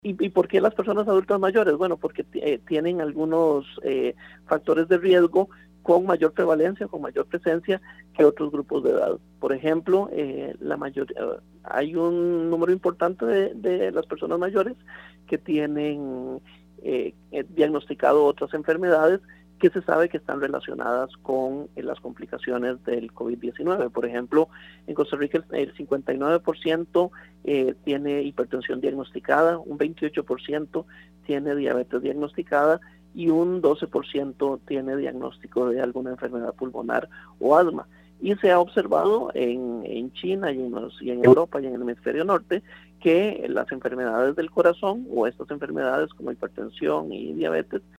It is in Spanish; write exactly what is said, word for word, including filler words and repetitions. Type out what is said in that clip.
¿Y, y por qué las personas adultas mayores? Bueno, porque eh, tienen algunos eh, factores de riesgo con mayor prevalencia, con mayor presencia que otros grupos de edad. Por ejemplo, eh, la mayor, eh, hay un número importante de, de las personas mayores que tienen eh, eh, diagnosticado otras enfermedades que se sabe que están relacionadas con eh, las complicaciones del COVID diecinueve. Por ejemplo, en Costa Rica el, el cincuenta y nueve por ciento eh, tiene hipertensión diagnosticada, un veintiocho por ciento tiene diabetes diagnosticada y un doce por ciento tiene diagnóstico de alguna enfermedad pulmonar o asma. Y se ha observado en, en China y en, los, y en Europa y en el hemisferio norte que las enfermedades del corazón o estas enfermedades como hipertensión y diabetes